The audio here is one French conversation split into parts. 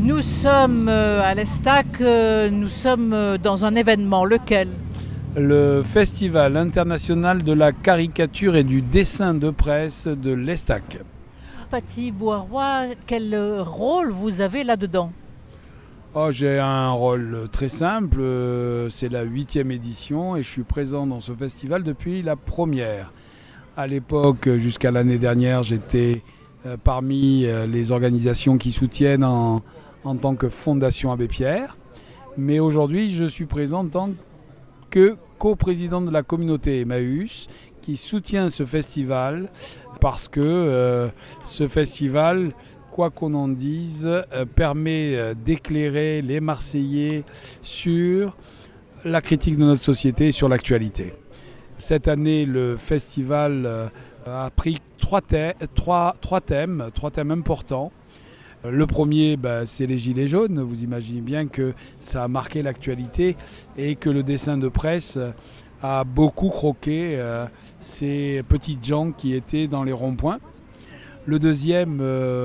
Nous sommes à l'Estac, nous sommes dans un événement. Lequel? Le Festival international de la caricature et du dessin de presse de l'Estac. Paty Boiroy, quel rôle vous avez là-dedans? J'ai un rôle très simple, c'est la 8e édition et je suis présent dans ce festival depuis la première. À l'époque, jusqu'à l'année dernière, j'étais parmi les organisations qui soutiennent en tant que Fondation Abbé Pierre. Mais aujourd'hui, je suis présent en tant que coprésident de la communauté Emmaüs qui soutient ce festival parce que ce festival, quoi qu'on en dise, permet d'éclairer les Marseillais sur la critique de notre société et sur l'actualité. Cette année, le festival a pris trois thèmes importants. Le premier, c'est les Gilets jaunes. Vous imaginez bien que ça a marqué l'actualité et que le dessin de presse a beaucoup croqué ces petites gens qui étaient dans les ronds-points. Le deuxième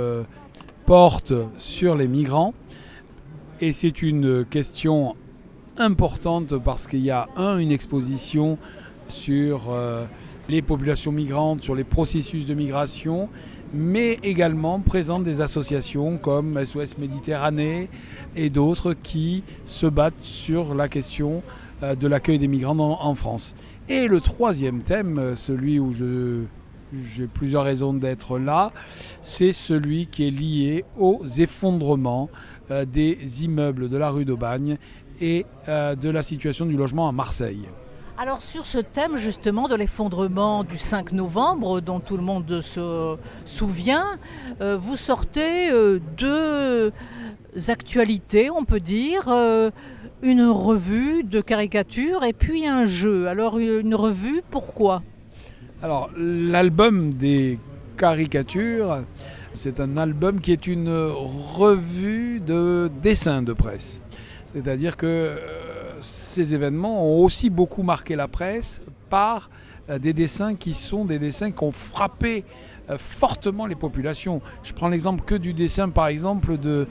porte sur les migrants et c'est une question importante parce qu'il y a une exposition sur les populations migrantes, sur les processus de migration, mais également présente des associations comme SOS Méditerranée et d'autres qui se battent sur la question de l'accueil des migrants en France. Et le troisième thème, celui où j'ai plusieurs raisons d'être là, c'est celui qui est lié aux effondrements des immeubles de la rue d'Aubagne et de la situation du logement à Marseille. Alors sur ce thème justement de l'effondrement du 5 novembre dont tout le monde se souvient, vous sortez deux actualités, on peut dire, une revue de caricature et puis un jeu. Alors une revue, pourquoi? Alors l'album des caricatures, c'est un album qui est une revue de dessin de presse. C'est-à-dire que ces événements ont aussi beaucoup marqué la presse par des dessins qui sont des dessins qui ont frappé fortement les populations. Je prends l'exemple que du dessin par exemple de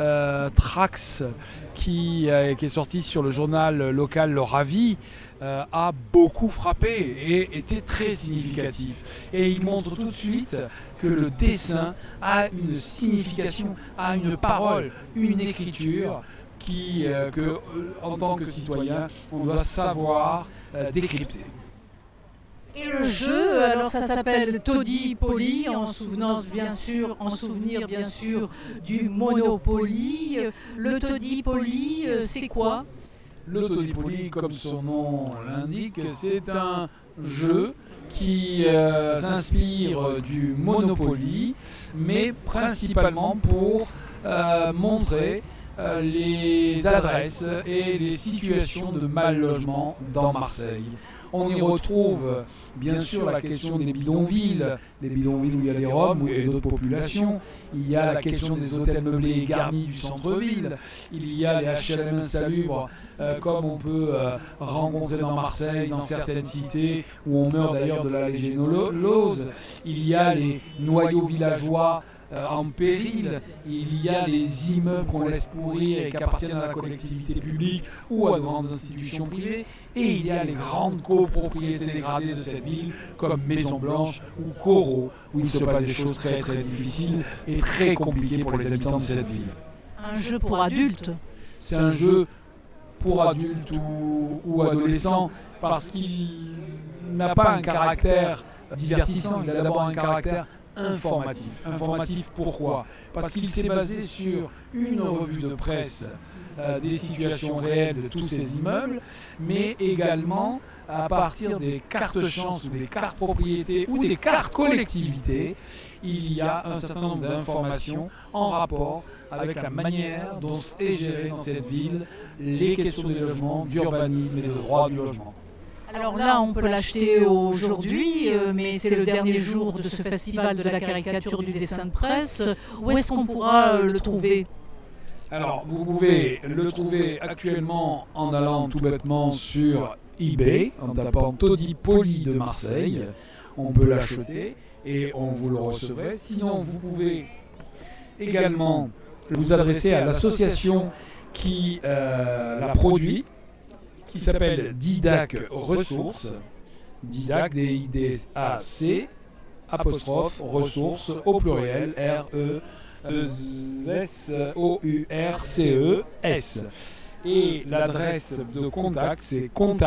Trax qui est sorti sur le journal local Le Ravi, a beaucoup frappé et était très significatif. Et il montre tout de suite que le dessin a une signification, a une parole, une écriture que, en tant que citoyen, on doit savoir décrypter. Et le jeu, alors ça s'appelle Toddy Poly, en souvenir bien sûr du Monopoly. Le Toddy Poly, c'est quoi? Le Toddy Poly, comme son nom l'indique, c'est un jeu qui s'inspire du Monopoly, mais principalement pour montrer les adresses et les situations de mal-logement dans Marseille. On y retrouve bien sûr la question des bidonvilles où il y a des Roms et d'autres populations. Il y a la question des hôtels meublés et garnis du centre-ville. Il y a les HLM insalubres comme on peut rencontrer dans Marseille, dans certaines cités où on meurt d'ailleurs de la légionellose. Il y a les noyaux villageois en péril, il y a les immeubles qu'on laisse pourrir et qui appartiennent à la collectivité publique ou à de grandes institutions privées, et il y a les grandes copropriétés dégradées de cette ville comme Maison Blanche ou Corot, où il se passe des choses très très difficiles et très compliquées pour les habitants de cette ville. Un jeu pour adultes? C'est un jeu pour adultes ou adolescents parce qu'il n'a pas un caractère divertissant, il a d'abord un caractère informatif. Informatif pourquoi? Parce qu'il s'est basé sur une revue de presse des situations réelles de tous ces immeubles, mais également à partir des cartes chance ou des cartes propriétés ou des cartes collectivités, il y a un certain nombre d'informations en rapport avec la manière dont est gérée dans cette ville les questions du logement, d'urbanisme et des droits du logement. Alors là, on peut l'acheter aujourd'hui, mais c'est le dernier jour de ce festival de la caricature du dessin de presse. Où est-ce qu'on pourra le trouver? Alors, vous pouvez le trouver actuellement en allant tout bêtement sur eBay, en tapant Toddy Poly de Marseille. On peut l'acheter et on vous le recevrez. Sinon, vous pouvez également vous adresser à l'association qui la produit, qui s'appelle Didac Ressources, Didac, D-I-D-A-C, apostrophe, ressources, au pluriel, R-E-S-O-U-R-C-E-S. Et l'adresse de contact, c'est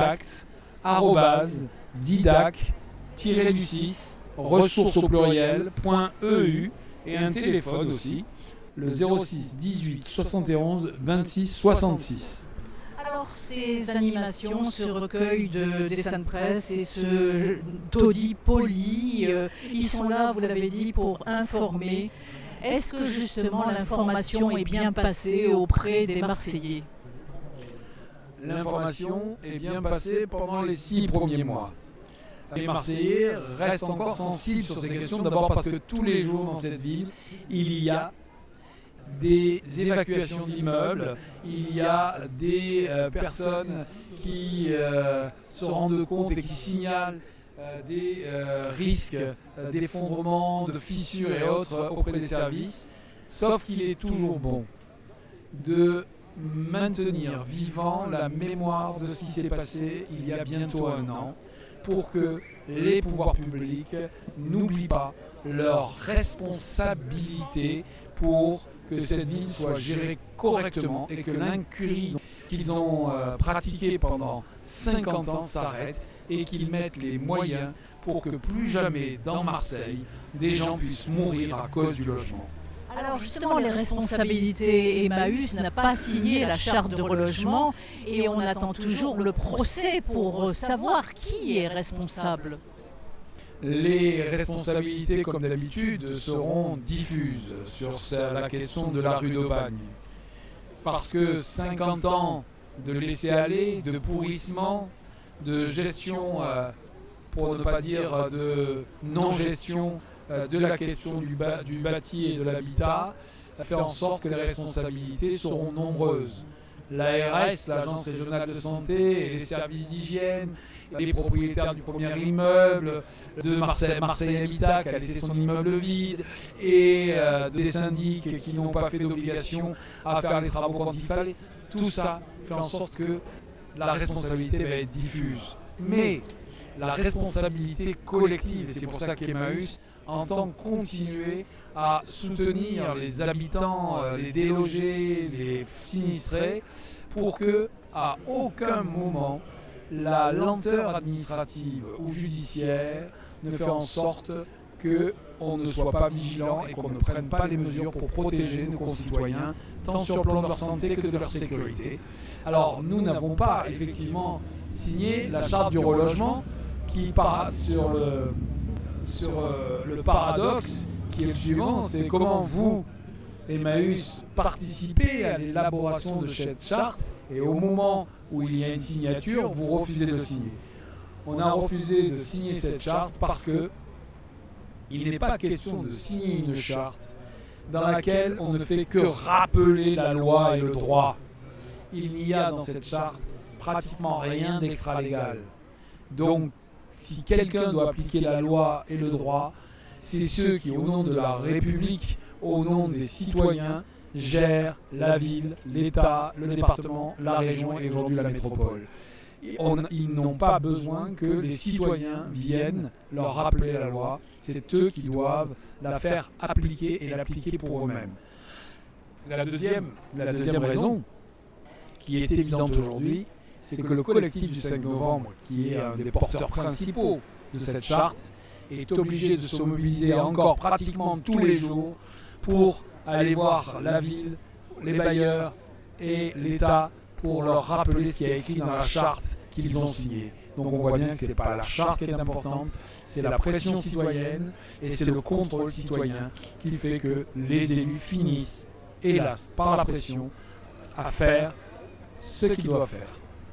contact@didac-du6 ressources au pluriel.eu, et un téléphone aussi, le 06 18 71 26 66. Alors ces animations, ce recueil de dessins de presse et ce taudis poli, ils sont là, vous l'avez dit, pour informer. Est-ce que justement l'information est bien passée auprès des Marseillais ? L'information est bien passée pendant les 6 premiers mois. Les Marseillais restent encore sensibles sur ces questions, d'abord parce que tous les jours dans cette ville, il y a des évacuations d'immeubles, il y a des personnes qui se rendent compte et qui signalent des risques d'effondrement, de fissures et autres auprès des services, sauf qu'il est toujours bon de maintenir vivant la mémoire de ce qui s'est passé il y a bientôt 1 an, pour que les pouvoirs publics n'oublient pas leur responsabilité pour que cette ville soit gérée correctement et que l'incurie qu'ils ont pratiquée pendant 50 ans s'arrête, et qu'ils mettent les moyens pour que plus jamais dans Marseille des gens puissent mourir à cause du logement. Alors justement, les responsabilités, Emmaüs n'a pas signé la charte de relogement et on attend toujours le procès pour savoir qui est responsable. Les responsabilités, comme d'habitude, seront diffuses sur la question de la rue d'Aubagne. Parce que 50 ans de laisser-aller, de pourrissement, de gestion, pour ne pas dire de non-gestion de la question du bâti et de l'habitat, fait en sorte que les responsabilités seront nombreuses. L'ARS, l'Agence régionale de santé, et les services d'hygiène, les propriétaires du premier immeuble, de Marseille Habitat qui a laissé son immeuble vide, et des syndics qui n'ont pas fait d'obligation à faire les travaux quand il fallait. Tout ça fait en sorte que la responsabilité va être diffuse. Mais la responsabilité collective, et c'est pour ça qu'Emmaüs entend continuer à soutenir les habitants, les délogés, les sinistrés, pour que à aucun moment la lenteur administrative ou judiciaire ne fait en sorte qu'on ne soit pas vigilant et qu'on ne prenne pas les mesures pour protéger nos concitoyens, tant sur le plan de leur santé que de leur sécurité. Alors nous n'avons pas effectivement signé la charte du relogement, qui part sur le paradoxe qui est le suivant, c'est comment vous, Emmaüs, participez à l'élaboration de cette charte, et au moment où il y a une signature, vous refusez de signer. On a refusé de signer cette charte parce que il n'est pas question de signer une charte dans laquelle on ne fait que rappeler la loi et le droit. Il n'y a dans cette charte pratiquement rien d'extra-légal. Donc, si quelqu'un doit appliquer la loi et le droit, c'est ceux qui, au nom de la République, au nom des citoyens, gèrent la ville, l'État, le département, la région et aujourd'hui la métropole. Ils n'ont pas besoin que les citoyens viennent leur rappeler la loi. C'est eux qui doivent la faire appliquer et l'appliquer pour eux-mêmes. La deuxième raison, qui est évidente aujourd'hui, c'est que le collectif du 5 novembre, qui est un des porteurs principaux de cette charte, est obligé de se mobiliser encore pratiquement tous les jours pour aller voir la ville, les bailleurs et l'État pour leur rappeler ce qui est écrit dans la charte qu'ils ont signée. Donc on voit bien que ce n'est pas la charte qui est importante, c'est la pression citoyenne et c'est le contrôle citoyen qui fait que les élus finissent, hélas, par la pression, à faire ce qu'ils doivent faire.